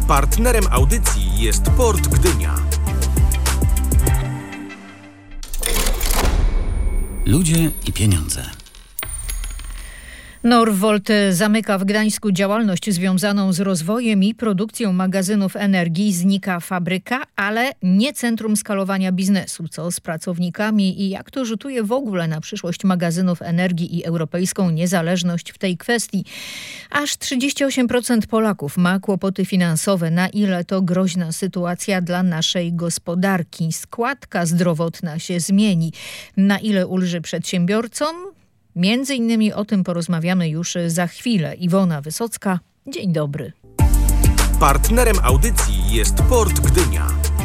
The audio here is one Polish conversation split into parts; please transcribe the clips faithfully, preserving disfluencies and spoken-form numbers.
Partnerem audycji jest Port Gdynia. Ludzie i pieniądze. Norwolt zamyka w Gdańsku działalność związaną z rozwojem i produkcją magazynów energii. Znika fabryka, ale nie centrum skalowania biznesu. Co z pracownikami i jak to rzutuje w ogóle na przyszłość magazynów energii i europejską niezależność w tej kwestii? Aż trzydzieści osiem procent Polaków ma kłopoty finansowe. Na ile to groźna sytuacja dla naszej gospodarki? Składka zdrowotna się zmieni. Na ile ulży przedsiębiorcom? Między innymi o tym porozmawiamy już za chwilę. Iwona Wysocka, dzień dobry. Partnerem audycji jest Port Gdynia.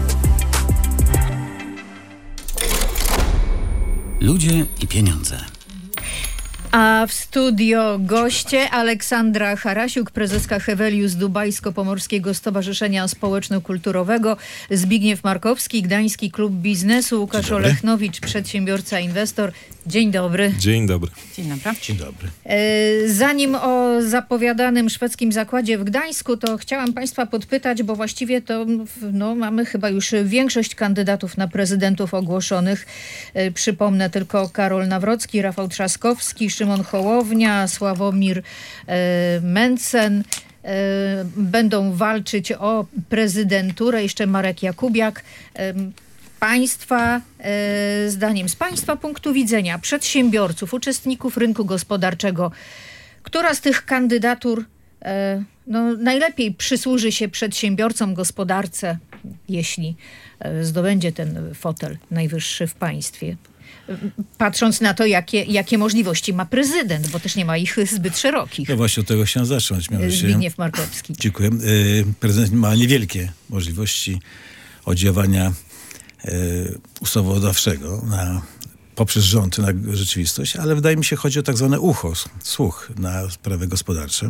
Ludzie i pieniądze. A w studio goście Aleksandra Harasiuk, prezeska Hevelius Dubajsko-Pomorskiego Stowarzyszenia Społeczno-Kulturowego, Zbigniew Markowski, Gdański Klub Biznesu, Łukasz Olechnowicz, przedsiębiorca, inwestor. Dzień dobry. Dzień dobry. Dzień dobry. Dzień dobry. Zanim o zapowiadanym szwedzkim zakładzie w Gdańsku, to chciałam Państwa podpytać, bo właściwie to no, mamy chyba już większość kandydatów na prezydentów ogłoszonych. Przypomnę tylko Karol Nawrocki, Rafał Trzaskowski, Szymon Hołownia, Sławomir e, Mencen. E, będą walczyć o prezydenturę. Jeszcze Marek Jakubiak. E, Państwa e, zdaniem, z Państwa punktu widzenia, przedsiębiorców, uczestników rynku gospodarczego, która z tych kandydatur e, no, najlepiej przysłuży się przedsiębiorcom, gospodarce, jeśli e, zdobędzie ten fotel najwyższy w państwie? Patrząc na to, jakie, jakie możliwości ma prezydent, bo też nie ma ich zbyt szerokich. No właśnie od tego chciałem zacząć. Mianowicie, Zbigniew Markowski. Dziękuję. Prezydent ma niewielkie możliwości oddziaływania ustawodawczego na, poprzez rząd na rzeczywistość, ale wydaje mi się, chodzi o tak zwane ucho, słuch na sprawy gospodarcze.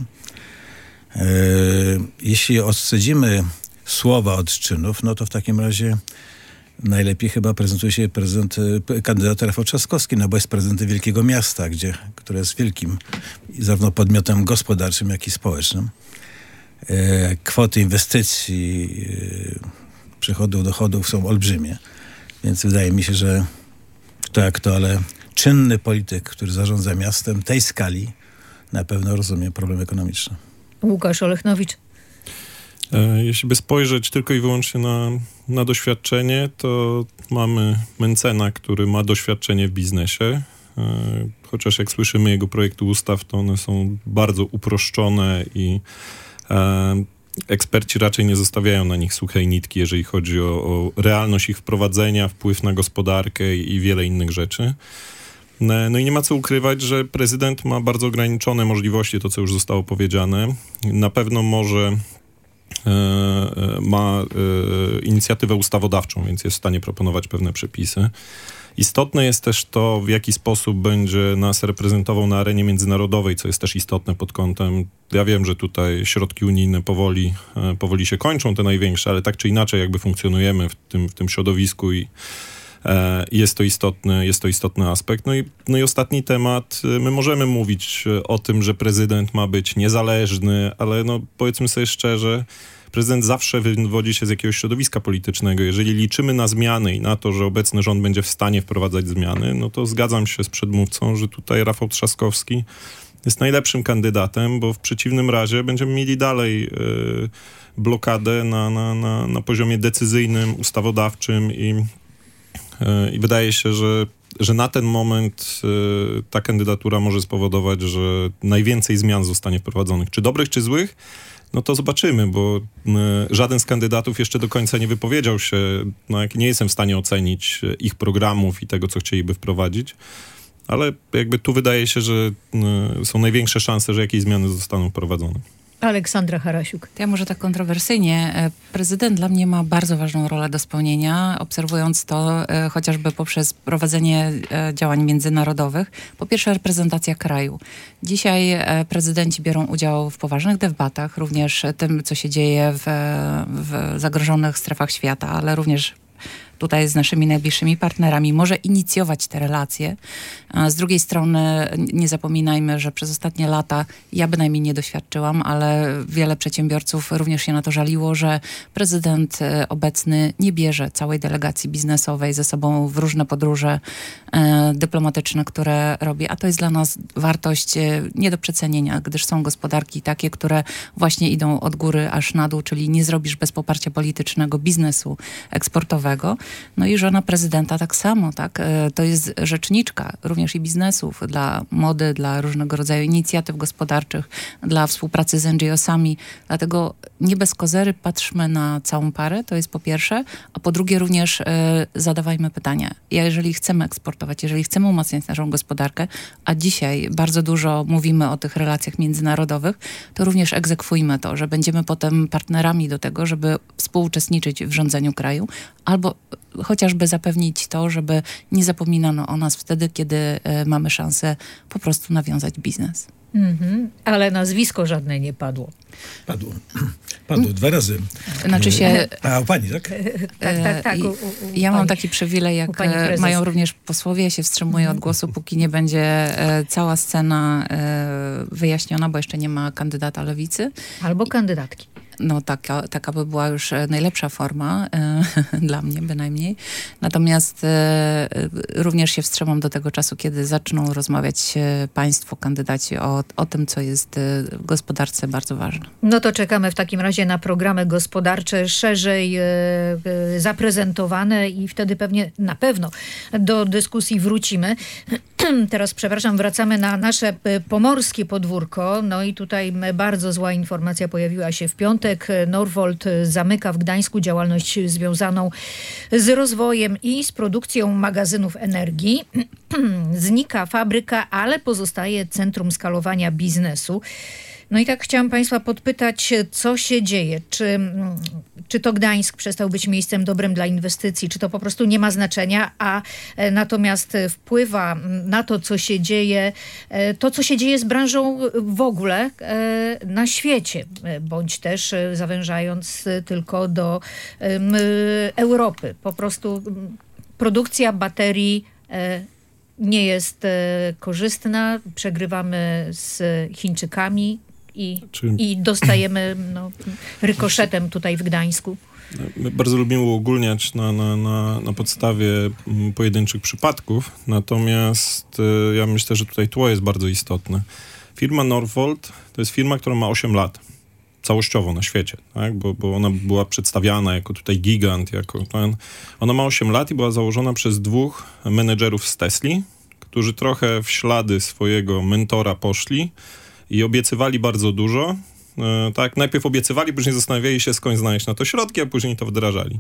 Jeśli odcedzimy słowa od czynów, no to w takim razie najlepiej chyba prezentuje się prezydent, kandydat Rafał Trzaskowski, no bo jest prezydentem wielkiego miasta, gdzie, które jest wielkim zarówno podmiotem gospodarczym, jak i społecznym. E, kwoty inwestycji, e, przychodów, dochodów są olbrzymie, więc wydaje mi się, że kto jak to, ale czynny polityk, który zarządza miastem tej skali, na pewno rozumie problem ekonomiczny. Łukasz Olechnowicz. Jeśli by spojrzeć tylko i wyłącznie na, na doświadczenie, to mamy Mencena, który ma doświadczenie w biznesie. Chociaż jak słyszymy jego projekty ustaw, to one są bardzo uproszczone i e, eksperci raczej nie zostawiają na nich suchej nitki, jeżeli chodzi o, o realność ich wprowadzenia, wpływ na gospodarkę i, i wiele innych rzeczy. No i nie ma co ukrywać, że prezydent ma bardzo ograniczone możliwości, to co już zostało powiedziane. Na pewno może ma inicjatywę ustawodawczą, więc jest w stanie proponować pewne przepisy. Istotne jest też to, w jaki sposób będzie nas reprezentował na arenie międzynarodowej, co jest też istotne pod kątem, ja wiem, że tutaj środki unijne powoli, powoli się kończą, te największe, ale tak czy inaczej jakby funkcjonujemy w tym, w tym środowisku i jest to istotny, jest to istotny aspekt. No i, no i ostatni temat. My możemy mówić o tym, że prezydent ma być niezależny, ale no powiedzmy sobie szczerze, prezydent zawsze wywodzi się z jakiegoś środowiska politycznego. Jeżeli liczymy na zmiany i na to, że obecny rząd będzie w stanie wprowadzać zmiany, no to zgadzam się z przedmówcą, że tutaj Rafał Trzaskowski jest najlepszym kandydatem, bo w przeciwnym razie będziemy mieli dalej yy, blokadę na, na, na, na poziomie decyzyjnym, ustawodawczym i I wydaje się, że, że na ten moment y, ta kandydatura może spowodować, że najwięcej zmian zostanie wprowadzonych. Czy dobrych, czy złych? No to zobaczymy, bo y, żaden z kandydatów jeszcze do końca nie wypowiedział się. No, jak nie jestem w stanie ocenić ich programów i tego, co chcieliby wprowadzić. Ale jakby tu wydaje się, że y, są największe szanse, że jakieś zmiany zostaną wprowadzone. Aleksandra Harasiuk. Ja może tak kontrowersyjnie. Prezydent dla mnie ma bardzo ważną rolę do spełnienia, obserwując to e, chociażby poprzez prowadzenie e, działań międzynarodowych. Po pierwsze, reprezentacja kraju. Dzisiaj e, prezydenci biorą udział w poważnych debatach, również tym, co się dzieje w, w zagrożonych strefach świata, ale również tutaj z naszymi najbliższymi partnerami, może inicjować te relacje. A z drugiej strony nie zapominajmy, że przez ostatnie lata ja bynajmniej nie doświadczyłam, ale wiele przedsiębiorców również się na to żaliło, że prezydent obecny nie bierze całej delegacji biznesowej ze sobą w różne podróże e, dyplomatyczne, które robi, a to jest dla nas wartość e, nie do przecenienia, gdyż są gospodarki takie, które właśnie idą od góry aż na dół, czyli nie zrobisz bez poparcia politycznego biznesu eksportowego. No i żona prezydenta tak samo, tak? E, to jest rzeczniczka również i biznesów dla mody, dla różnego rodzaju inicjatyw gospodarczych, dla współpracy z N G O sami. Dlatego nie bez kozery patrzmy na całą parę, to jest po pierwsze, a po drugie również e, zadawajmy pytania. Jeżeli chcemy eksportować, jeżeli chcemy umacniać naszą gospodarkę, a dzisiaj bardzo dużo mówimy o tych relacjach międzynarodowych, to również egzekwujmy to, że będziemy potem partnerami do tego, żeby współuczestniczyć w rządzeniu kraju, albo chociażby zapewnić to, żeby nie zapominano o nas wtedy, kiedy e, mamy szansę po prostu nawiązać biznes. Mhm, ale nazwisko żadne nie padło. Padło. Padło dwa razy. Znaczy się... A u pani, tak? Tak, tak, tak. I U, u, ja pani, mam taki przywilej, jak mają również posłowie, ja się wstrzymuję od głosu, póki nie będzie e, cała scena e, wyjaśniona, bo jeszcze nie ma kandydata lewicy. Albo kandydatki. No taka, taka by była już najlepsza forma, e, dla mnie bynajmniej. Natomiast e, również się wstrzymam do tego czasu, kiedy zaczną rozmawiać e, państwo, kandydaci o, o tym, co jest e, w gospodarce bardzo ważne. No to czekamy w takim razie na programy gospodarcze szerzej e, e, zaprezentowane i wtedy pewnie, na pewno do dyskusji wrócimy. Teraz, przepraszam, wracamy na nasze pomorskie podwórko. No i tutaj bardzo zła informacja pojawiła się w piątek. Norvolt zamyka w Gdańsku działalność związaną z rozwojem i z produkcją magazynów energii. Znika fabryka, ale pozostaje centrum skalowania biznesu. No i tak chciałam państwa podpytać, co się dzieje? Czy, czy to Gdańsk przestał być miejscem dobrym dla inwestycji? Czy to po prostu nie ma znaczenia, a natomiast wpływa na to, co się dzieje, to, co się dzieje z branżą w ogóle na świecie, bądź też zawężając tylko do Europy. Po prostu produkcja baterii nie jest korzystna, przegrywamy z Chińczykami i, Czy... i dostajemy no, rykoszetem tutaj w Gdańsku. My bardzo lubimy uogólniać na, na, na, na podstawie pojedynczych przypadków, natomiast y, ja myślę, że tutaj tło jest bardzo istotne. Firma Norvolt to jest firma, która ma osiem lat. Całościowo na świecie, tak? bo, bo ona była przedstawiana jako tutaj gigant, jako ten. Ona ma osiem lat i była założona przez dwóch menedżerów z Tesli, którzy trochę w ślady swojego mentora poszli i obiecywali bardzo dużo. E, tak, najpierw obiecywali, później zastanawiali się, skąd znaleźć na to środki, a później to wdrażali.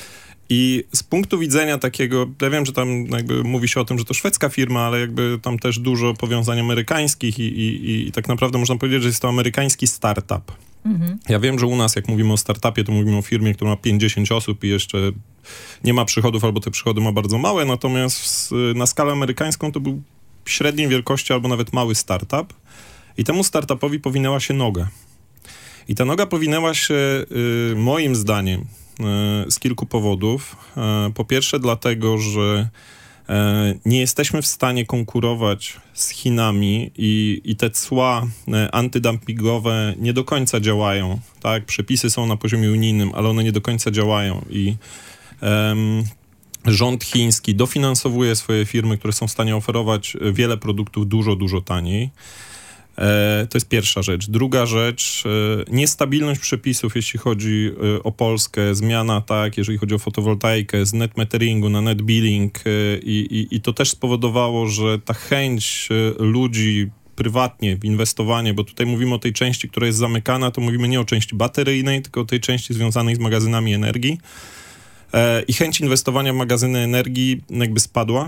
I z punktu widzenia takiego, ja wiem, że tam jakby mówi się o tym, że to szwedzka firma, ale jakby tam też dużo powiązań amerykańskich i, i, i tak naprawdę można powiedzieć, że jest to amerykański startup. Mhm. Ja wiem, że u nas, jak mówimy o startupie, to mówimy o firmie, która ma pięćdziesiąt osób i jeszcze nie ma przychodów, albo te przychody ma bardzo małe, natomiast na skalę amerykańską to był średniej wielkości albo nawet mały startup i temu startupowi powinęła się noga. I ta noga powinęła się y, moim zdaniem y, z kilku powodów. Y, po pierwsze dlatego, że nie jesteśmy w stanie konkurować z Chinami i, i te cła antydumpingowe nie do końca działają, tak? Przepisy są na poziomie unijnym, ale one nie do końca działają i um, rząd chiński dofinansowuje swoje firmy, które są w stanie oferować wiele produktów dużo, dużo taniej. E, to jest pierwsza rzecz. Druga rzecz, e, niestabilność przepisów, jeśli chodzi e, o Polskę, zmiana, tak, jeżeli chodzi o fotowoltaikę, z net meteringu na net billing e, i, i to też spowodowało, że ta chęć e, ludzi prywatnie w inwestowanie, bo tutaj mówimy o tej części, która jest zamykana, to mówimy nie o części bateryjnej, tylko o tej części związanej z magazynami energii e, i chęć inwestowania w magazyny energii jakby spadła.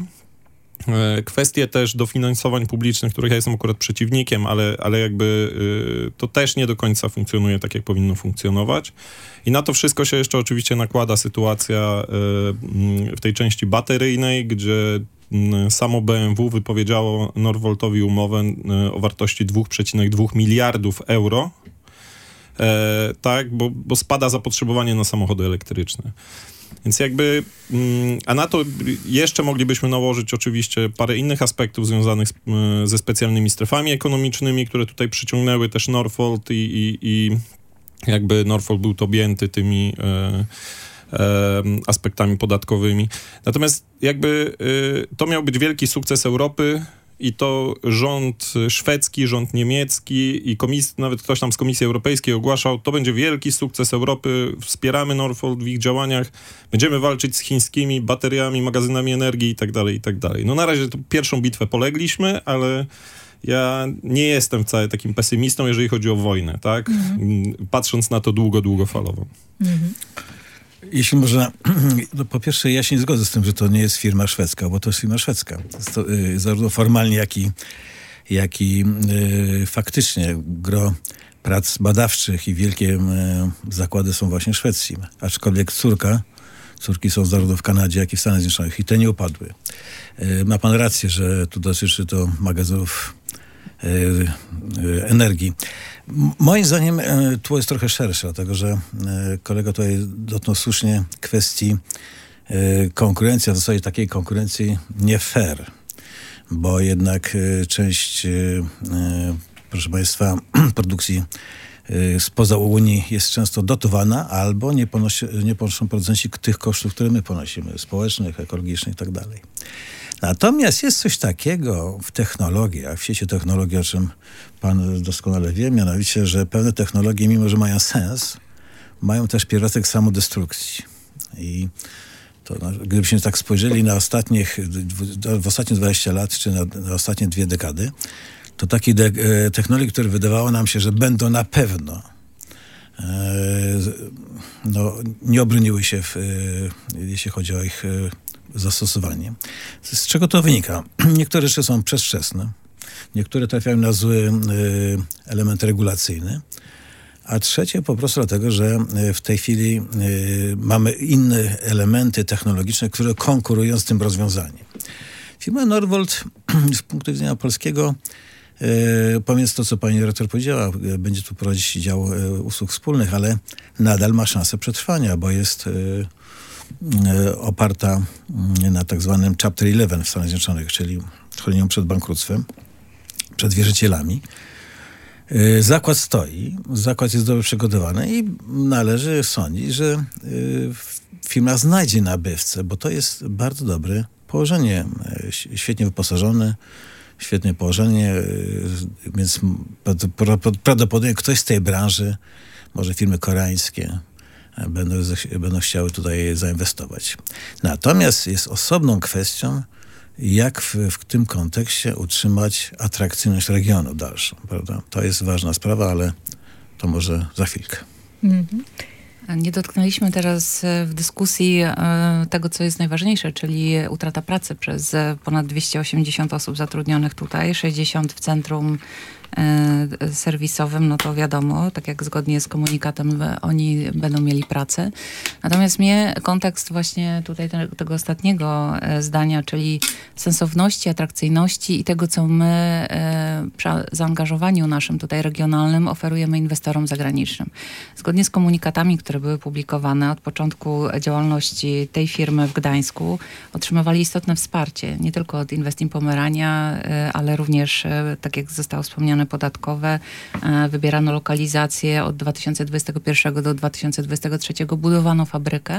Kwestie też dofinansowań publicznych, których ja jestem akurat przeciwnikiem, ale, ale jakby y, to też nie do końca funkcjonuje tak, jak powinno funkcjonować. I na to wszystko się jeszcze oczywiście nakłada sytuacja y, w tej części bateryjnej, gdzie y, samo B M W wypowiedziało Norvoltowi umowę y, o wartości dwa przecinek dwa miliardów euro, y, tak, bo, bo spada zapotrzebowanie na samochody elektryczne. Więc jakby, a na to jeszcze moglibyśmy nałożyć oczywiście parę innych aspektów związanych z, ze specjalnymi strefami ekonomicznymi, które tutaj przyciągnęły też Northvolt i, i, i jakby Northvolt był to objęty tymi e, e, aspektami podatkowymi. Natomiast jakby e, to miał być wielki sukces Europy i to rząd szwedzki, rząd niemiecki i komis- nawet ktoś tam z Komisji Europejskiej ogłaszał, to będzie wielki sukces Europy, wspieramy Northvolt w ich działaniach, będziemy walczyć z chińskimi bateriami, magazynami energii i tak dalej, i tak dalej. No na razie to pierwszą bitwę polegliśmy, ale ja nie jestem wcale takim pesymistą, jeżeli chodzi o wojnę, tak? Mhm. Patrząc na to długo, długofalowo. Mhm. Jeśli można, no po pierwsze ja się nie zgodzę z tym, że to nie jest firma szwedzka, bo to jest firma szwedzka. Jest to, y, zarówno formalnie, jak i, jak i y, faktycznie gro prac badawczych i wielkie y, zakłady są właśnie w Szwecji. Aczkolwiek córka, córki są zarówno w Kanadzie, jak i w Stanach Zjednoczonych i te nie upadły. Y, ma pan rację, że tu dotyczy to magazynów y, y, energii. Moim zdaniem tło jest trochę szersze, dlatego że kolega tutaj dotknął słusznie kwestii konkurencji, a w zasadzie takiej konkurencji nie fair, bo jednak część, proszę państwa, produkcji spoza Unii jest często dotowana albo nie, ponosi, nie ponoszą producenci tych kosztów, które my ponosimy, społecznych, ekologicznych i tak dalej. Natomiast jest coś takiego w technologiach, w sieci technologii, o czym pan doskonale wie, mianowicie, że pewne technologie, mimo że mają sens, mają też pierwiastek samodestrukcji. I to, no, gdybyśmy tak spojrzeli na ostatnich, w ostatnie dwadzieścia lat, czy na, na ostatnie dwie dekady, to takie de- technologie, które wydawało nam się, że będą na pewno e, no, nie obroniły się, w, e, jeśli chodzi o ich e, zastosowanie. Z czego to wynika? Niektóre rzeczy są przedwczesne, niektóre trafiają na zły y, element regulacyjny, a trzecie po prostu dlatego, że w tej chwili y, mamy inne elementy technologiczne, które konkurują z tym rozwiązaniem. Firma Northvolt z punktu widzenia polskiego, y, pomiędzy to, co pani dyrektor powiedziała, y, będzie tu prowadzić dział y, usług wspólnych, ale nadal ma szansę przetrwania, bo jest y, oparta na tak zwanym Chapter jedenaście w Stanach Zjednoczonych, czyli chronią przed bankructwem, przed wierzycielami. Zakład stoi, zakład jest dobrze przygotowany i należy sądzić, że firma znajdzie nabywcę, bo to jest bardzo dobre położenie, świetnie wyposażone, świetne położenie, więc prawdopodobnie ktoś z tej branży, może firmy koreańskie, Będą, będą chciały tutaj zainwestować. Natomiast jest osobną kwestią, jak w, w tym kontekście utrzymać atrakcyjność regionu dalszą, prawda? To jest ważna sprawa, ale to może za chwilkę. Mhm. Nie dotknęliśmy teraz w dyskusji tego, co jest najważniejsze, czyli utrata pracy przez ponad dwieście osiemdziesiąt osób zatrudnionych tutaj, sześćdziesiąt w centrum serwisowym, no to wiadomo, tak jak zgodnie z komunikatem oni będą mieli pracę. Natomiast mnie kontekst właśnie tutaj te, tego ostatniego zdania, czyli sensowności, atrakcyjności i tego, co my przy zaangażowaniu naszym tutaj regionalnym oferujemy inwestorom zagranicznym. Zgodnie z komunikatami, które były publikowane od początku działalności tej firmy w Gdańsku, otrzymywali istotne wsparcie, nie tylko od Invest in Pomerania, ale również, tak jak zostało wspomniane, podatkowe. Wybierano lokalizację od dwa tysiące dwudziestego pierwszego do dwa tysiące dwudziestego trzeciego. Budowano fabrykę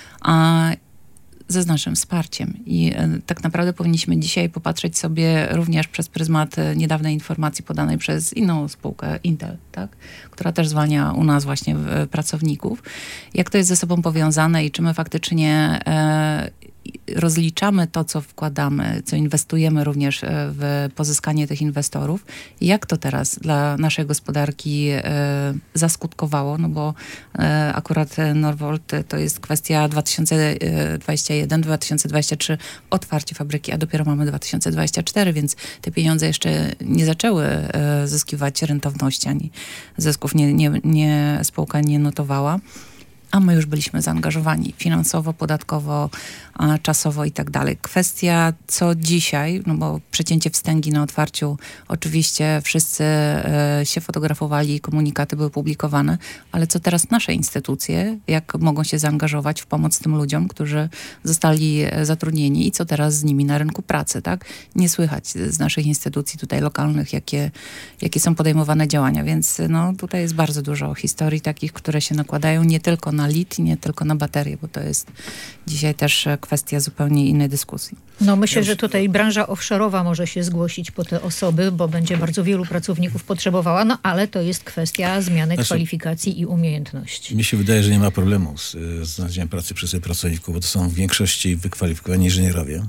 a, ze znacznym wsparciem. I tak naprawdę powinniśmy dzisiaj popatrzeć sobie również przez pryzmat niedawnej informacji podanej przez inną spółkę, Intel, tak? Która też zwalnia u nas właśnie pracowników. Jak to jest ze sobą powiązane i czy my faktycznie e, rozliczamy to, co wkładamy, co inwestujemy również w pozyskanie tych inwestorów. I jak to teraz dla naszej gospodarki e, zaskutkowało? No bo e, akurat Northvolt to jest kwestia dwa tysiące dwudziesty pierwszy dwa tysiące dwudziesty trzeci otwarcie fabryki, a dopiero mamy dwa tysiące dwudziesty czwarty, więc te pieniądze jeszcze nie zaczęły e, zyskiwać rentowności, ani zysków nie, nie, nie, spółka nie notowała. a my już byliśmy zaangażowani finansowo, podatkowo, a, czasowo i tak dalej. Kwestia co dzisiaj, no bo przecięcie wstęgi na otwarciu, oczywiście wszyscy e, się fotografowali, komunikaty były publikowane, ale co teraz nasze instytucje, jak mogą się zaangażować w pomoc tym ludziom, którzy zostali zatrudnieni i co teraz z nimi na rynku pracy, tak? Nie słychać z naszych instytucji tutaj lokalnych, jakie, jakie są podejmowane działania, więc no tutaj jest bardzo dużo historii takich, które się nakładają nie tylko na lit, nie tylko na baterie, bo to jest dzisiaj też kwestia zupełnie innej dyskusji. No myślę, że tutaj branża offshore'owa może się zgłosić po te osoby, bo będzie bardzo wielu pracowników potrzebowała, no ale to jest kwestia zmiany Znaczy, kwalifikacji i umiejętności. Mi się wydaje, że nie ma problemu z z znalezieniem pracy przez tych pracowników, bo to są w większości wykwalifikowani inżynierowie.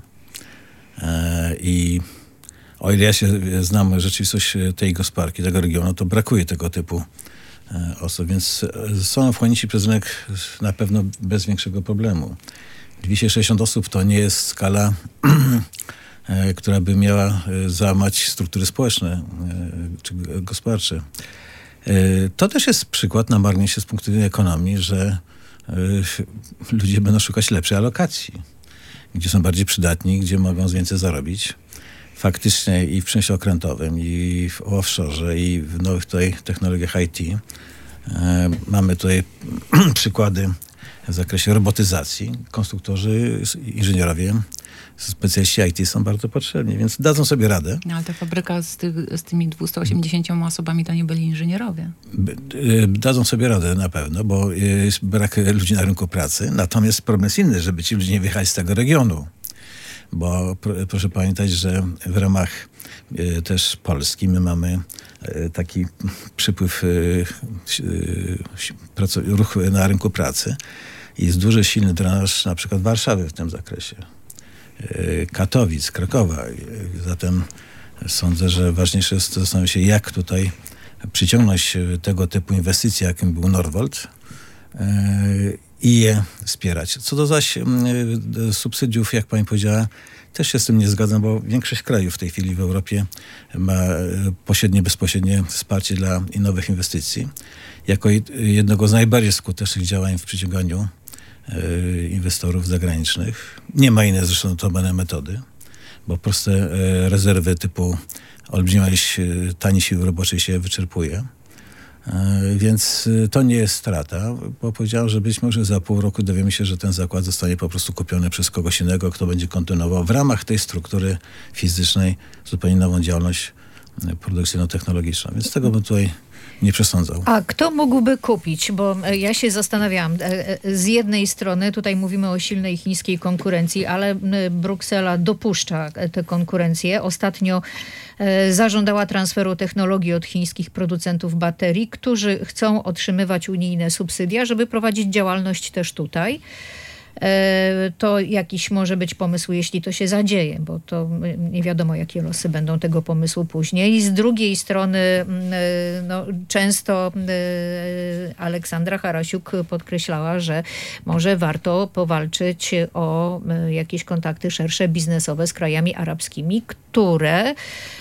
E, I o ile ja się znam rzeczywistość tej gospodarki, tego regionu, to brakuje tego typu e, osób, więc są wchłonięci przez rynek na pewno bez większego problemu. dwieście sześćdziesiąt osób to nie jest skala, e, która by miała e, załamać struktury społeczne e, czy gospodarcze. E, to też jest przykład na marniejsze z punktu widzenia ekonomii, że e, ludzie będą szukać lepszej alokacji, gdzie są bardziej przydatni, gdzie mogą więcej zarobić. Faktycznie i w przemyśle okrętowym, i w offshore, i w nowych tutaj technologiach I T. E, mamy tutaj przykłady w zakresie robotyzacji. Konstruktorzy, inżynierowie, specjaliści I T są bardzo potrzebni, więc dadzą sobie radę. No, ale ta fabryka z, ty, z tymi dwieście osiemdziesięcioma osobami to nie byli inżynierowie. B- y, dadzą sobie radę na pewno, bo jest brak ludzi na rynku pracy. Natomiast problem jest inny, żeby ci ludzie nie wyjechali z tego regionu. Bo pr- proszę pamiętać, że w ramach y, też Polski my mamy y, taki przypływ, y, y, praco- ruch na rynku pracy. I jest duży, silny drenaż na przykład Warszawy w tym zakresie. Y, Katowic, Krakowa. Y, zatem sądzę, że ważniejsze jest zastanowić się, jak tutaj przyciągnąć tego typu inwestycje, jakim był Norwold, y, i je wspierać. Co do zaś y, subsydiów, jak pani powiedziała, też się z tym nie zgadzam, bo większość krajów w tej chwili w Europie ma pośrednie, bezpośrednie wsparcie dla nowych inwestycji. Jako jednego z najbardziej skutecznych działań w przyciąganiu y, inwestorów zagranicznych. Nie ma innej zresztą notowane metody, bo proste y, rezerwy typu olbrzymia ilość taniej siły roboczej się wyczerpuje. Więc to nie jest strata, bo powiedziałem, że być może za pół roku dowiemy się, że ten zakład zostanie po prostu kupiony przez kogoś innego, kto będzie kontynuował w ramach tej struktury fizycznej zupełnie nową działalność produkcyjno-technologiczną. Więc tego bym tutaj nie przesądzał. A kto mógłby kupić? Bo ja się zastanawiałam. Z jednej strony tutaj mówimy o silnej chińskiej konkurencji, ale Bruksela dopuszcza tę konkurencję. Ostatnio zażądała transferu technologii od chińskich producentów baterii, którzy chcą otrzymywać unijne subsydia, żeby prowadzić działalność też tutaj. To jakiś może być pomysł, jeśli to się zadzieje, bo to nie wiadomo, jakie losy będą tego pomysłu później. I z drugiej strony no, często Aleksandra Harasiuk podkreślała, że może warto powalczyć o jakieś kontakty szersze biznesowe z krajami arabskimi, które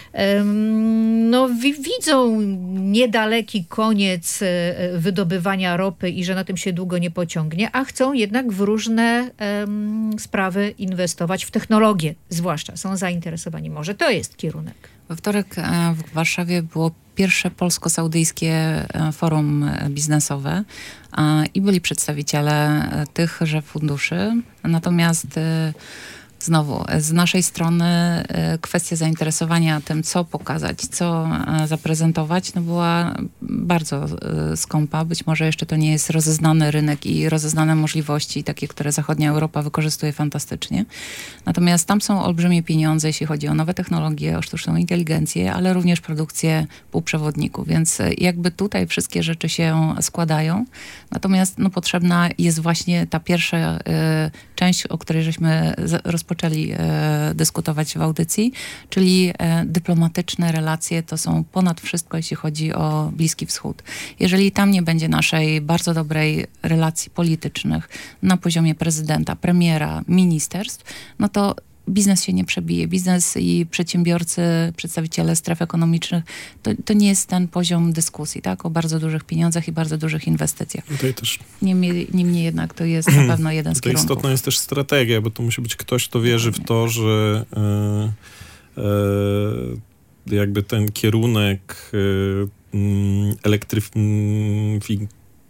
no, widzą niedaleki koniec wydobywania ropy i że na tym się długo nie pociągnie, a chcą jednak w różne um, sprawy inwestować, w technologię zwłaszcza. Są zainteresowani. Może to jest kierunek. We wtorek w Warszawie było pierwsze polsko-saudyjskie forum biznesowe i byli przedstawiciele tychże funduszy. Natomiast znowu, z naszej strony kwestia zainteresowania tym, co pokazać, co zaprezentować, no była bardzo skąpa. Być może jeszcze to nie jest rozeznany rynek i rozeznane możliwości, takie, które zachodnia Europa wykorzystuje fantastycznie. Natomiast tam są olbrzymie pieniądze, jeśli chodzi o nowe technologie, o sztuczną inteligencję, ale również produkcję półprzewodników. Więc jakby tutaj wszystkie rzeczy się składają. Natomiast no, potrzebna jest właśnie ta pierwsza y, część, o której żeśmy rozpoczęli Poczęli e, dyskutować w audycji, czyli e, dyplomatyczne relacje to są ponad wszystko, jeśli chodzi o Bliski Wschód. Jeżeli tam nie będzie naszej bardzo dobrej relacji politycznych na poziomie prezydenta, premiera, ministerstw, no to biznes się nie przebije. Biznes i przedsiębiorcy, przedstawiciele stref ekonomicznych, to, to nie jest ten poziom dyskusji, tak? O bardzo dużych pieniądzach i bardzo dużych inwestycjach. Tutaj też Niemniej, niemniej jednak to jest na pewno jeden z tutaj kierunków. istotna jest też strategia, bo to musi być ktoś, kto wierzy w to, że e, e, jakby ten kierunek e, elektryfikacji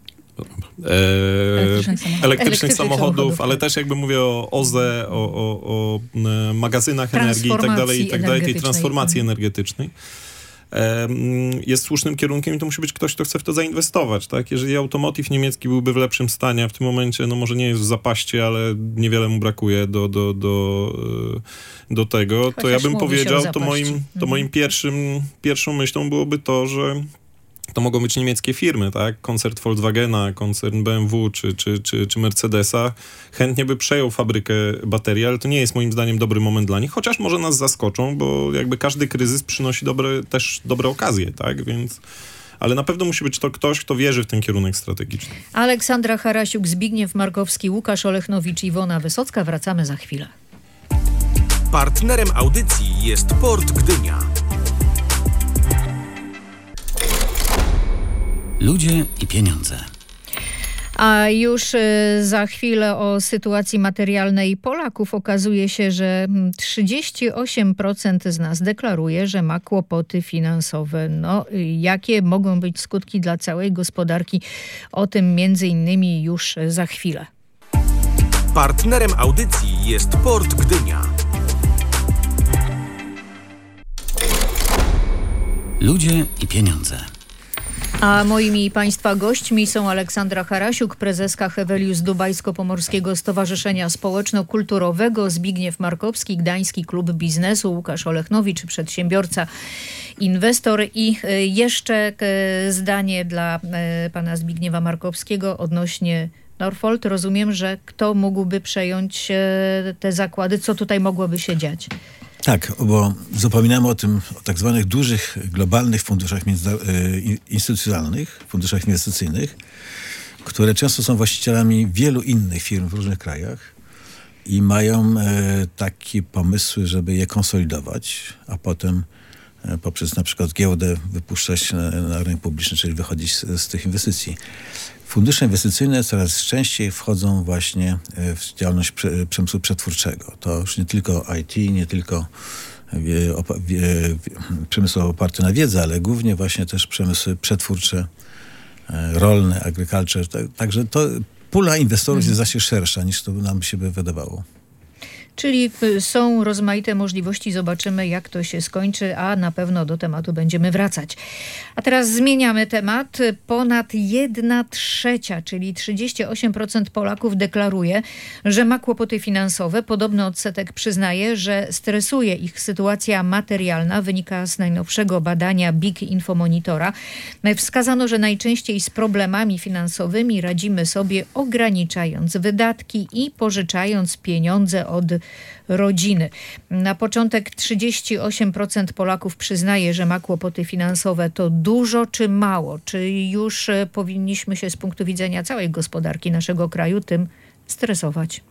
E, Elektrycznych samochodów. elektrycznych samochodów, samochodów, ale tak. też jakby mówię o O Z E, o, o, o e, magazynach energii i tak dalej, i tak dalej, tej transformacji energetycznej. E, jest słusznym kierunkiem i to musi być ktoś, kto chce w to zainwestować, tak? Jeżeli automotive niemiecki byłby w lepszym stanie, a w tym momencie, no może nie jest w zapaści, ale niewiele mu brakuje do, do, do, do tego, Chociaż to ja bym mówi się o powiedział, to zapaści. moim, to Mhm. moim pierwszym, pierwszą myślą byłoby to, że to mogą być niemieckie firmy, tak? Koncern Volkswagena, koncern B M W czy, czy, czy, czy Mercedesa chętnie by przejął fabrykę baterii, ale to nie jest moim zdaniem dobry moment dla nich, chociaż może nas zaskoczą, bo jakby każdy kryzys przynosi dobre, też dobre okazje, tak? Więc, ale na pewno musi być to ktoś, kto wierzy w ten kierunek strategiczny. Aleksandra Harasiuk, Zbigniew Markowski, Łukasz Olechnowicz, Iwona Wysocka. Wracamy za chwilę. Partnerem audycji jest Port Gdynia. Ludzie i pieniądze. A już y, za chwilę o sytuacji materialnej Polaków. Okazuje się, że trzydzieści osiem procent z nas deklaruje, że ma kłopoty finansowe. No, y, jakie mogą być skutki dla całej gospodarki? O tym między innymi już za chwilę. Partnerem audycji jest Port Gdynia. Ludzie i pieniądze. A moimi Państwa gośćmi są Aleksandra Harasiuk, prezeska Hevelius Dubajsko-Pomorskiego Stowarzyszenia Społeczno-Kulturowego, Zbigniew Markowski, Gdański Klub Biznesu, Łukasz Olechnowicz, przedsiębiorca, inwestor. I jeszcze zdanie dla pana Zbigniewa Markowskiego odnośnie Norfold. Rozumiem, że kto mógłby przejąć te zakłady? Co tutaj mogłoby się dziać? Tak, bo zapominamy o tym, o tak zwanych dużych, globalnych funduszach instytucjonalnych, funduszach inwestycyjnych, które często są właścicielami wielu innych firm w różnych krajach i mają e, takie pomysły, żeby je konsolidować, a potem e, poprzez na przykład giełdę wypuszczać na, na rynek publiczny, czyli wychodzić z, z tych inwestycji. Fundusze inwestycyjne coraz częściej wchodzą właśnie w działalność przemysłu przetwórczego. To już nie tylko I T, nie tylko wie, opa, wie, przemysł oparty na wiedzy, ale głównie właśnie też przemysły przetwórcze, rolne, agriculture. Także to pula inwestorów mhm. jest znacznie szersza, niż to nam się by wydawało. Czyli są rozmaite możliwości, zobaczymy jak to się skończy, a na pewno do tematu będziemy wracać. A teraz zmieniamy temat. Ponad jedna trzecia, czyli trzydzieści osiem procent Polaków deklaruje, że ma kłopoty finansowe. Podobny odsetek przyznaje, że stresuje ich sytuacja materialna. Wynika z najnowszego badania Big Info Monitora. Wskazano, że najczęściej z problemami finansowymi radzimy sobie ograniczając wydatki i pożyczając pieniądze od rodziny. Na początek trzydzieści osiem procent Polaków przyznaje, że ma kłopoty finansowe. To dużo czy mało? Czy już powinniśmy się z punktu widzenia całej gospodarki naszego kraju tym stresować?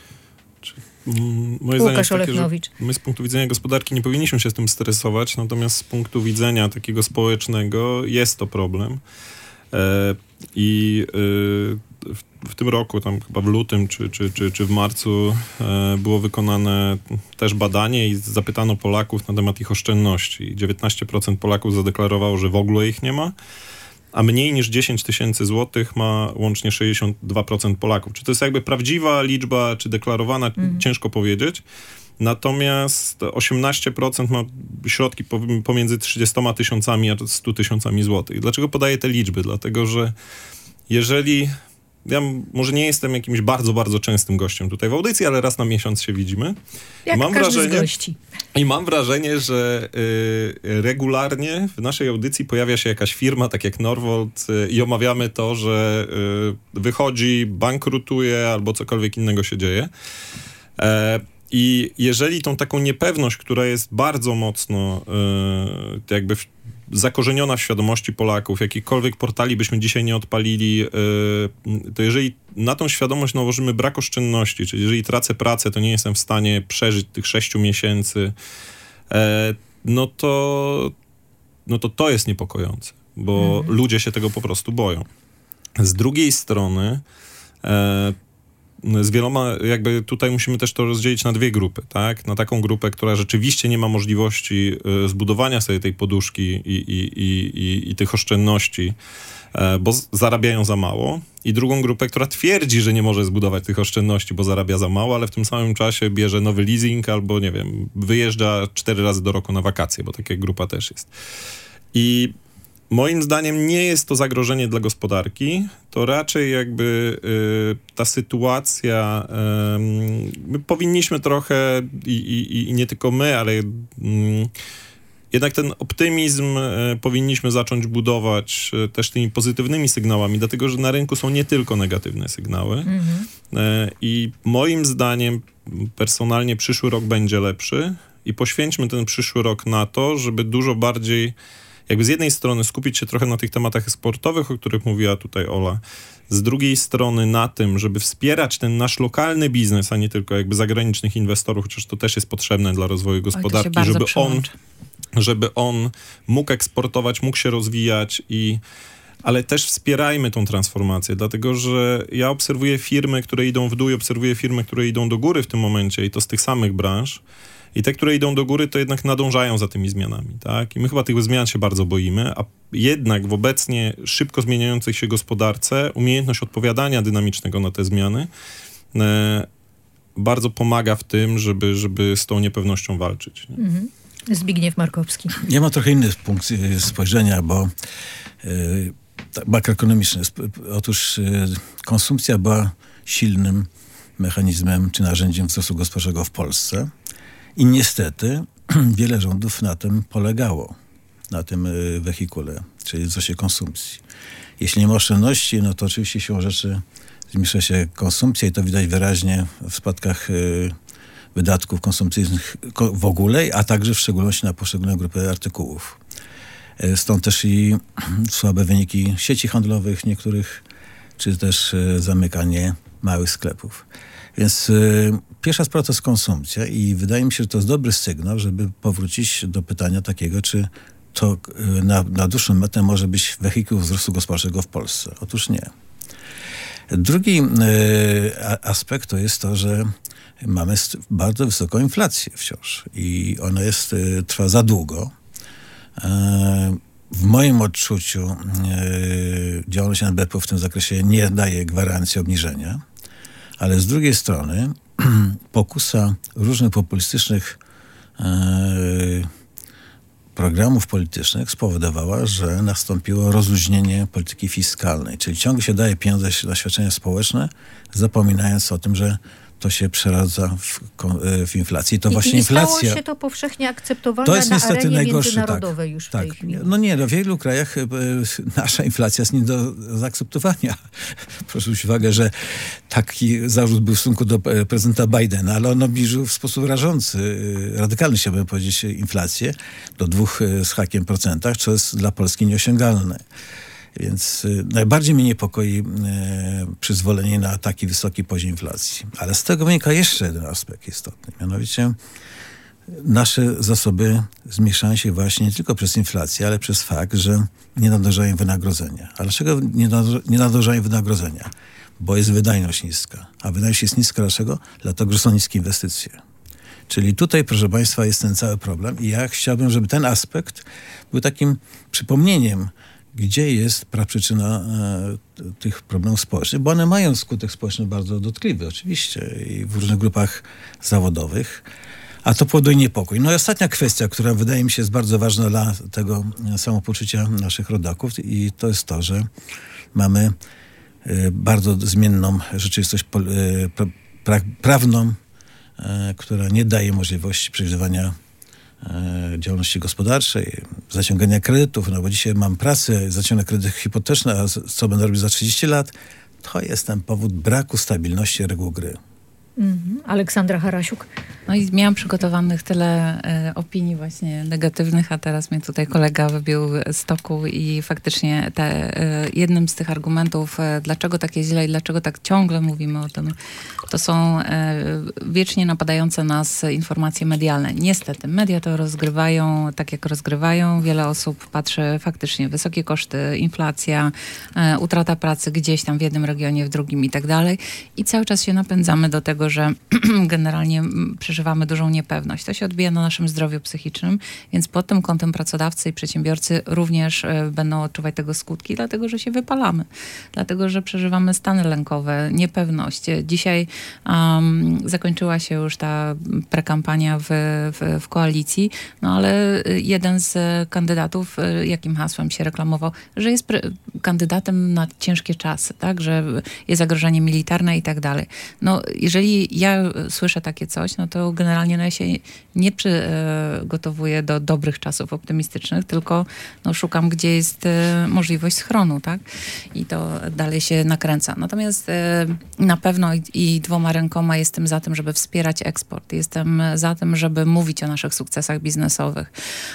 Moje Łukasz zdanie jest takie, Olechnowicz. że my z punktu widzenia gospodarki nie powinniśmy się z tym stresować, natomiast z punktu widzenia takiego społecznego jest to problem. E, I e, w, w tym roku, tam chyba w lutym czy, czy, czy, czy w marcu e, było wykonane też badanie i zapytano Polaków na temat ich oszczędności. dziewiętnaście procent Polaków zadeklarowało, że w ogóle ich nie ma, a mniej niż dziesięć tysięcy złotych ma łącznie sześćdziesiąt dwa procent Polaków. Czy to jest jakby prawdziwa liczba, czy deklarowana, mhm. ciężko powiedzieć. Natomiast osiemnaście procent ma środki pomiędzy trzydziestoma tysiącami a stu tysiącami złotych. Dlaczego podaję te liczby? Dlatego, że jeżeli... Ja może nie jestem jakimś bardzo, bardzo częstym gościem tutaj w audycji, ale raz na miesiąc się widzimy. Jak mam każdy wrażenie, z gości. I mam wrażenie, że y, regularnie w naszej audycji pojawia się jakaś firma, tak jak Norwold, y, i omawiamy to, że y, wychodzi, bankrutuje albo cokolwiek innego się dzieje. E, I jeżeli tą taką niepewność, która jest bardzo mocno y, jakby w, zakorzeniona w świadomości Polaków, jakichkolwiek portali byśmy dzisiaj nie odpalili, y, to jeżeli na tą świadomość nałożymy brak oszczędności, czyli jeżeli tracę pracę, to nie jestem w stanie przeżyć tych sześciu miesięcy, e, no to, no to to jest niepokojące, bo mhm. ludzie się tego po prostu boją. Z drugiej strony e, z wieloma, jakby tutaj musimy też to rozdzielić na dwie grupy, tak? Na taką grupę, która rzeczywiście nie ma możliwości y, zbudowania sobie tej poduszki i, i, i, i, i tych oszczędności, e, bo z, zarabiają za mało. I drugą grupę, która twierdzi, że nie może zbudować tych oszczędności, bo zarabia za mało, ale w tym samym czasie bierze nowy leasing albo, nie wiem, wyjeżdża cztery razy do roku na wakacje, bo taka grupa też jest. I moim zdaniem nie jest to zagrożenie dla gospodarki, to raczej jakby y, ta sytuacja, y, my powinniśmy trochę i, i, i nie tylko my, ale y, jednak ten optymizm y, powinniśmy zacząć budować y, też tymi pozytywnymi sygnałami, dlatego że na rynku są nie tylko negatywne sygnały. Mm-hmm. Y, I moim zdaniem personalnie przyszły rok będzie lepszy i poświęćmy ten przyszły rok na to, żeby dużo bardziej jakby z jednej strony skupić się trochę na tych tematach sportowych, o których mówiła tutaj Ola, z drugiej strony na tym, żeby wspierać ten nasz lokalny biznes, a nie tylko jakby zagranicznych inwestorów, chociaż to też jest potrzebne dla rozwoju gospodarki, Oj, żeby on, żeby on mógł eksportować, mógł się rozwijać i ale też wspierajmy tą transformację, dlatego że ja obserwuję firmy, które idą w dół i obserwuję firmy, które idą do góry w tym momencie i to z tych samych branż. I te, które idą do góry, to jednak nadążają za tymi zmianami, tak? I my chyba tych zmian się bardzo boimy, a jednak w obecnie szybko zmieniającej się gospodarce umiejętność odpowiadania dynamicznego na te zmiany e, bardzo pomaga w tym, żeby, żeby z tą niepewnością walczyć. Nie? Mhm. Zbigniew Markowski. Ja mam trochę inny punkt spojrzenia, bo y, makroekonomiczny. Otóż y, konsumpcja była silnym mechanizmem czy narzędziem wzrostu gospodarczego w Polsce. I niestety wiele rządów na tym polegało, na tym y, wehikule, czyli wzroście konsumpcji. Jeśli nie ma oszczędności, no to oczywiście siłą rzeczy zmniejsza się konsumpcja i to widać wyraźnie w spadkach y, wydatków konsumpcyjnych ko- w ogóle, a także w szczególności na poszczególne grupy artykułów. Y, stąd też i słabe wyniki sieci handlowych niektórych, czy też y, zamykanie małych sklepów. Więc y, pierwsza sprawa to jest konsumpcja i wydaje mi się, że to jest dobry sygnał, żeby powrócić do pytania takiego, czy to y, na, na dłuższą metę może być wehikuł wzrostu gospodarczego w Polsce. Otóż nie. Drugi y, a, aspekt to jest to, że mamy st- bardzo wysoką inflację wciąż i ona jest, y, trwa za długo. Y, w moim odczuciu y, działalność N B P w tym zakresie nie daje gwarancji obniżenia. Ale z drugiej strony pokusa różnych populistycznych e, programów politycznych spowodowała, że nastąpiło rozluźnienie polityki fiskalnej. Czyli ciągle się daje pieniądze na świadczenia społeczne, zapominając o tym, że to się przeradza w, w inflacji. To I, właśnie i inflacja. stało się to powszechnie akceptowane to jest na niestety arenie najgorszy, międzynarodowej tak, już w tak. tej chwili. No nie, no w wielu krajach e, nasza inflacja jest nie do zaakceptowania. Proszę zwrócić uwagę, że taki zarzut był w stosunku do prezydenta Bidena, ale on obniżył w sposób rażący, radykalny chciałbym powiedzieć, inflację do dwóch z hakiem procentach, co jest dla Polski nieosiągalne. Więc y, najbardziej mnie niepokoi y, przyzwolenie na taki wysoki poziom inflacji. Ale z tego wynika jeszcze jeden aspekt istotny. Mianowicie nasze zasoby zmniejszają się właśnie nie tylko przez inflację, ale przez fakt, że nie nadążają wynagrodzenia. A dlaczego nie, nadąż- nie nadążają wynagrodzenia? Bo jest wydajność niska. A wydajność jest niska dlaczego? Dlatego, że są niskie inwestycje. Czyli tutaj, proszę Państwa, jest ten cały problem i ja chciałbym, żeby ten aspekt był takim przypomnieniem, gdzie jest praprzyczyna e, tych problemów społecznych, bo one mają skutek społeczny bardzo dotkliwy, oczywiście, i w różnych grupach zawodowych, a to powoduje niepokój. No i ostatnia kwestia, która wydaje mi się jest bardzo ważna dla tego samopoczucia naszych rodaków i to jest to, że mamy e, bardzo zmienną rzeczywistość pol, e, pra, prawną, e, która nie daje możliwości przewidywania działalności gospodarczej, zaciągania kredytów, no bo dzisiaj mam pracę, zaciągnę kredyt hipoteczny, a co będę robił za trzydzieści lat, to jest ten powód braku stabilności reguł gry. Mhm. Aleksandra Harasiuk. No i miałam przygotowanych tyle e, opinii właśnie negatywnych, a teraz mnie tutaj kolega wybił z toku i faktycznie te, e, jednym z tych argumentów, e, dlaczego tak jest źle i dlaczego tak ciągle mówimy o tym, to są e, wiecznie napadające nas informacje medialne. Niestety, media to rozgrywają tak, jak rozgrywają. Wiele osób patrzy faktycznie, wysokie koszty, inflacja, e, utrata pracy gdzieś tam w jednym regionie, w drugim i tak dalej. I cały czas się napędzamy do tego, że generalnie przeżywamy dużą niepewność. To się odbija na naszym zdrowiu psychicznym, więc pod tym kątem pracodawcy i przedsiębiorcy również e, będą odczuwać tego skutki, dlatego, że się wypalamy. Dlatego, że przeżywamy stany lękowe, niepewność. Dzisiaj um, zakończyła się już ta prekampania w, w, w koalicji, no ale jeden z kandydatów, jakim hasłem się reklamował, że jest pre- kandydatem na ciężkie czasy, tak, że jest zagrożenie militarne i tak dalej. No, jeżeli ja słyszę takie coś, no to generalnie no, ja się nie przygotowuję do dobrych czasów optymistycznych, tylko no, szukam, gdzie jest e, możliwość schronu, tak? I to dalej się nakręca. Natomiast e, na pewno i, i dwoma rękoma jestem za tym, żeby wspierać eksport. Jestem za tym, żeby mówić o naszych sukcesach biznesowych.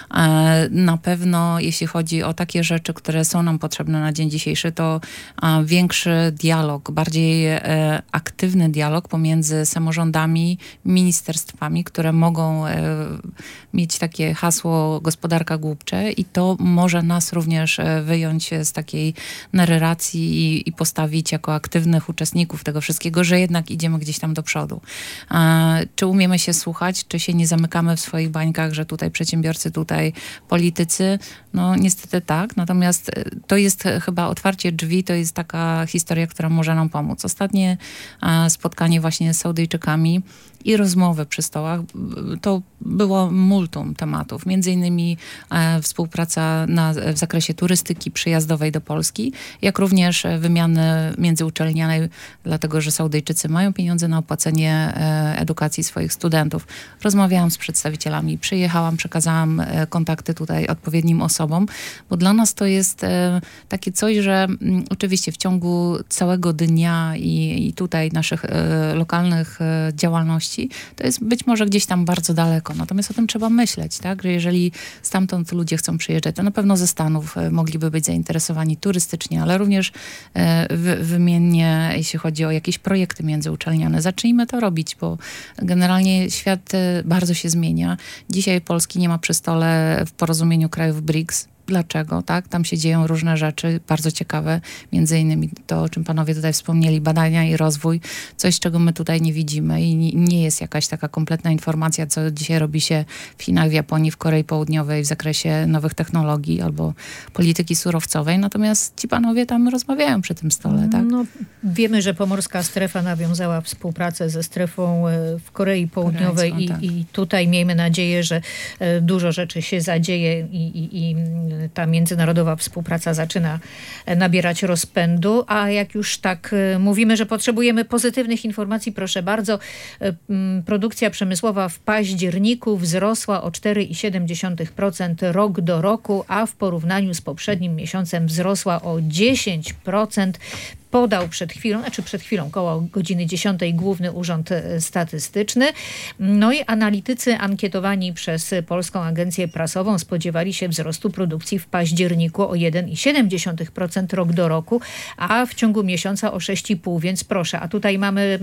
E, na pewno, jeśli chodzi o takie rzeczy, które są nam potrzebne na dzień dzisiejszy, to a, większy dialog, bardziej e, aktywny dialog pomiędzy samorządami, ministerstwami, które mogą e, mieć takie hasło gospodarka głupcze i to może nas również e, wyjąć z takiej narracji i, i postawić jako aktywnych uczestników tego wszystkiego, że jednak idziemy gdzieś tam do przodu. E, czy umiemy się słuchać, czy się nie zamykamy w swoich bańkach, że tutaj przedsiębiorcy, tutaj politycy? No niestety tak, natomiast to jest chyba otwarcie drzwi, to jest taka historia, która może nam pomóc. Ostatnie e, spotkanie właśnie z Saudyjczykami i rozmowy przy stołach, to było multum tematów. Między innymi e, współpraca na, w zakresie turystyki przyjazdowej do Polski, jak również wymiany międzyuczelnianej, dlatego że Saudyjczycy mają pieniądze na opłacenie e, edukacji swoich studentów. Rozmawiałam z przedstawicielami, przyjechałam, przekazałam e, kontakty tutaj odpowiednim osobom, bo dla nas to jest e, takie coś, że m, oczywiście w ciągu całego dnia i, i tutaj naszych e, lokalnych e, działalności to jest być może gdzieś tam bardzo daleko. Natomiast o tym trzeba myśleć, tak? Że jeżeli stamtąd ludzie chcą przyjeżdżać, to na pewno ze Stanów mogliby być zainteresowani turystycznie, ale również wy, wymiennie, jeśli chodzi o jakieś projekty międzyuczelniane. Zacznijmy to robić, bo generalnie świat bardzo się zmienia. Dzisiaj Polski nie ma przy stole w porozumieniu krajów B R I C S. Dlaczego, tak? Tam się dzieją różne rzeczy, bardzo ciekawe, między innymi to, o czym panowie tutaj wspomnieli, badania i rozwój, coś, czego my tutaj nie widzimy i nie jest jakaś taka kompletna informacja, co dzisiaj robi się w Chinach, w Japonii, w Korei Południowej w zakresie nowych technologii albo polityki surowcowej, natomiast ci panowie tam rozmawiają przy tym stole, tak? No, wiemy, że pomorska strefa nawiązała współpracę ze strefą w Korei Południowej i, tak. i tutaj miejmy nadzieję, że dużo rzeczy się zadzieje i, i, i ta międzynarodowa współpraca zaczyna nabierać rozpędu, a jak już tak mówimy, że potrzebujemy pozytywnych informacji, proszę bardzo, produkcja przemysłowa w październiku wzrosła o cztery i siedem dziesiątych procent rok do roku, a w porównaniu z poprzednim miesiącem wzrosła o dziesięć procent. Podał przed chwilą, znaczy przed chwilą, koło godziny dziesiątej Główny Urząd Statystyczny. No i analitycy ankietowani przez Polską Agencję Prasową spodziewali się wzrostu produkcji w październiku o jeden i siedem dziesiątych procent rok do roku, a w ciągu miesiąca o sześć i pół procent, więc proszę, a tutaj mamy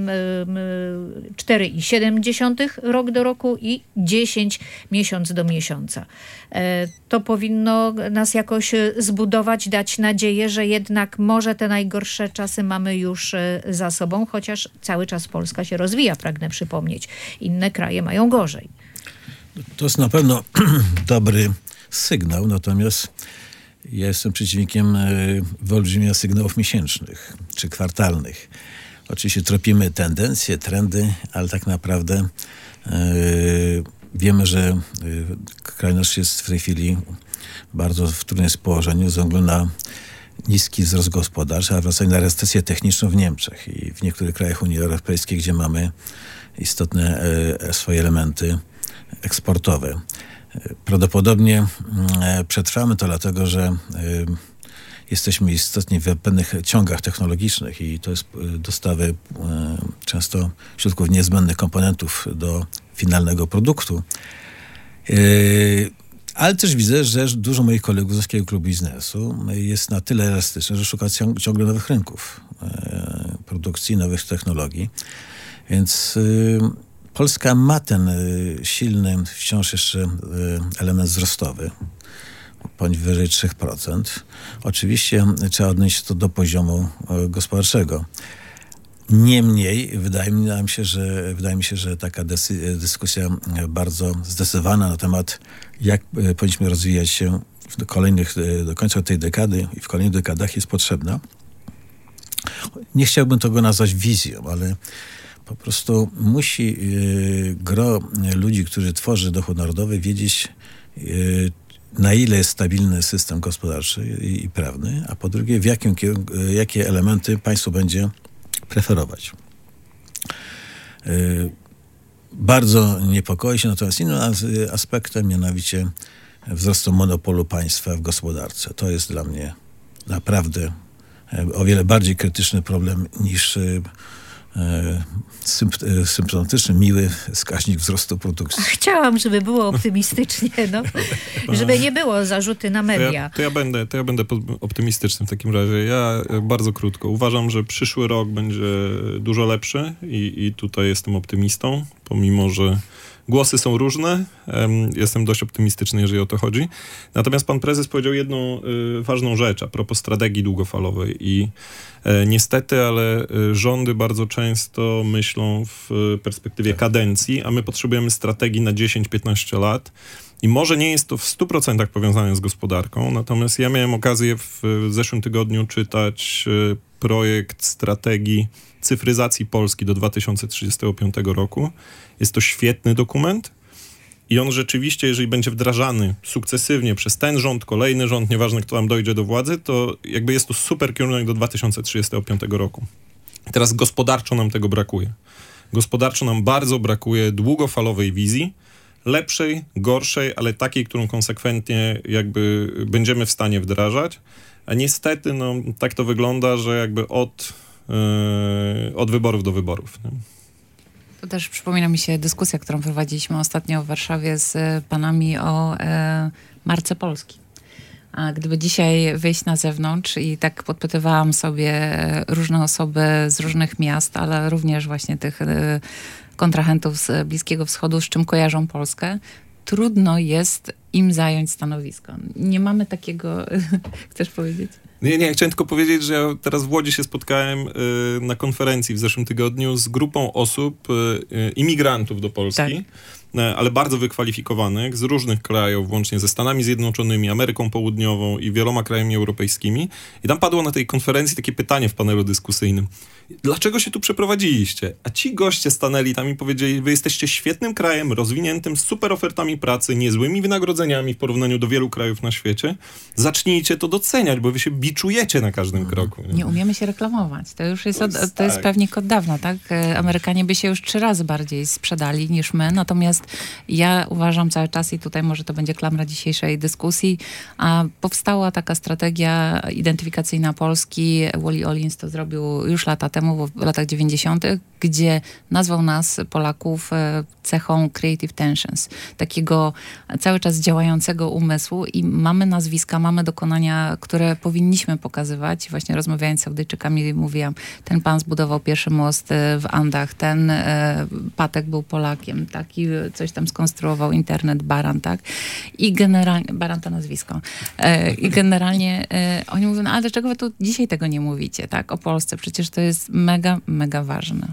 cztery i siedem dziesiątych rok do roku i dziesięć miesiąc do miesiąca. To powinno nas jakoś zbudować, dać nadzieję, że jednak może te najgorsze czasy mamy już za sobą, chociaż cały czas Polska się rozwija, pragnę przypomnieć. Inne kraje mają gorzej. To jest na pewno dobry sygnał, natomiast ja jestem przeciwnikiem wyolbrzymia sygnałów miesięcznych czy kwartalnych. Oczywiście tropimy tendencje, trendy, ale tak naprawdę yy, wiemy, że yy, kraj nasz jest w tej chwili bardzo w trudnym położeniu ze względu na niski wzrost gospodarczy, a wracając na recesję techniczną w Niemczech i w niektórych krajach Unii Europejskiej, gdzie mamy istotne e, swoje elementy eksportowe. Prawdopodobnie e, przetrwamy to dlatego, że e, jesteśmy istotnie w pewnych ciągach technologicznych i to jest dostawy e, często środków niezbędnych komponentów do finalnego produktu. Yy, ale też widzę, że dużo moich kolegów z Polskiego Klubu Biznesu jest na tyle elastyczne, że szuka ciąg- ciągle nowych rynków yy, produkcji, nowych technologii. Więc yy, Polska ma ten yy, silny, wciąż jeszcze yy, element wzrostowy, poniżej trzy procent. Oczywiście trzeba odnieść to do poziomu yy, gospodarczego. Niemniej wydaje mi się, że, wydaje mi się, że taka dysy, dyskusja bardzo zdecydowana na temat, jak powinniśmy rozwijać się do kolejnych, do końca tej dekady i w kolejnych dekadach jest potrzebna. Nie chciałbym tego nazwać wizją, ale po prostu musi yy, gro ludzi, którzy tworzy dochód narodowy, wiedzieć, yy, na ile jest stabilny system gospodarczy i, i prawny, a po drugie, w jakim kierunku, jakie elementy państwo będzie preferować. Yy, bardzo niepokoi się natomiast innym aspektem, mianowicie wzrostu monopolu państwa w gospodarce. To jest dla mnie naprawdę o wiele bardziej krytyczny problem niż symp- symptomatyczny, miły wskaźnik wzrostu produkcji. Chciałam, żeby było optymistycznie, no. Żeby nie było zarzuty na To media. ja, to ja będę, to ja będę optymistyczny w takim razie. Ja bardzo krótko. Uważam, że przyszły rok będzie dużo lepszy i, i tutaj jestem optymistą, pomimo że głosy są różne. Jestem dość optymistyczny, jeżeli o to chodzi. Natomiast pan prezes powiedział jedną y, ważną rzecz a propos strategii długofalowej i y, niestety, ale y, rządy bardzo często myślą w y, perspektywie kadencji, a my potrzebujemy strategii na dziesięć piętnaście lat. I może nie jest to w stu procentach powiązane z gospodarką, natomiast ja miałem okazję w, w zeszłym tygodniu czytać y, projekt strategii cyfryzacji Polski do dwa tysiące trzydziestego piątego roku. Jest to świetny dokument i on rzeczywiście, jeżeli będzie wdrażany sukcesywnie przez ten rząd, kolejny rząd, nieważne kto tam dojdzie do władzy, to jakby jest to super kierunek do dwa tysiące trzydziestego piątego roku. Teraz gospodarczo nam tego brakuje. Gospodarczo nam bardzo brakuje długofalowej wizji, lepszej, gorszej, ale takiej, którą konsekwentnie jakby będziemy w stanie wdrażać. A niestety, no, tak to wygląda, że jakby od, yy, od wyborów do wyborów. Nie? To też przypomina mi się dyskusja, którą prowadziliśmy ostatnio w Warszawie z panami o e, marce Polski. A gdyby dzisiaj wyjść na zewnątrz i tak podpytywałam sobie różne osoby z różnych miast, ale również właśnie tych e, kontrahentów z Bliskiego Wschodu, z czym kojarzą Polskę, trudno jest im zająć stanowisko. Nie mamy takiego... Chcesz powiedzieć? Nie, nie, chciałem tylko powiedzieć, że ja teraz w Łodzi się spotkałem y, na konferencji w zeszłym tygodniu z grupą osób, y, imigrantów do Polski, tak. y, ale bardzo wykwalifikowanych, z różnych krajów, włącznie ze Stanami Zjednoczonymi, Ameryką Południową i wieloma krajami europejskimi. I tam padło na tej konferencji takie pytanie w panelu dyskusyjnym. Dlaczego się tu przeprowadziliście? A ci goście stanęli tam i powiedzieli, wy jesteście świetnym krajem, rozwiniętym, z super ofertami pracy, niezłymi wynagrodzeniami w porównaniu do wielu krajów na świecie. Zacznijcie to doceniać, bo wy się biczujecie na każdym kroku. Nie, nie umiemy się reklamować. To już jest, to od, jest, to jest tak. pewnik od dawna, tak? Amerykanie by się już trzy razy bardziej sprzedali niż my, natomiast ja uważam cały czas i tutaj może to będzie klamra dzisiejszej dyskusji, a powstała taka strategia identyfikacyjna Polski. Wally Ollins to zrobił już lata temu, w latach dziewięćdziesiątych, gdzie nazwał nas, Polaków, cechą creative tensions, takiego cały czas działającego umysłu i mamy nazwiska, mamy dokonania, które powinniśmy pokazywać. Właśnie rozmawiając z Saudyjczykami mówiłam, ten pan zbudował pierwszy most w Andach, ten e, Patek był Polakiem, taki coś tam skonstruował internet, Baran, tak? I generalnie, Baran to nazwisko. E, I generalnie e, oni mówią, no, ale dlaczego wy tu dzisiaj tego nie mówicie, tak? O Polsce. Przecież to jest mega, mega ważne.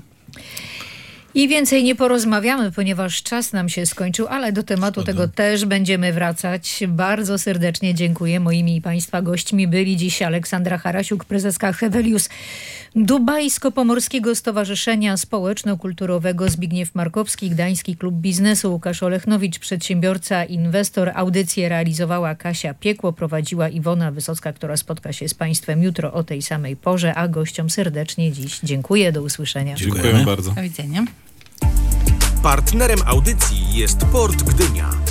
I więcej nie porozmawiamy, ponieważ czas nam się skończył, ale do tematu tego też będziemy wracać. Bardzo serdecznie dziękuję. Moimi i Państwa gośćmi byli dziś Aleksandra Harasiuk, prezeska Hevelius Dubajsko-Pomorskiego Stowarzyszenia Społeczno-Kulturowego, Zbigniew Markowski, Gdański Klub Biznesu, Łukasz Olechnowicz, przedsiębiorca, inwestor. Audycję realizowała Kasia Piekło, prowadziła Iwona Wysocka, która spotka się z Państwem jutro o tej samej porze, a gościom serdecznie dziś dziękuję. Do usłyszenia. Dziękujemy bardzo. Do widzenia. Partnerem audycji jest Port Gdynia.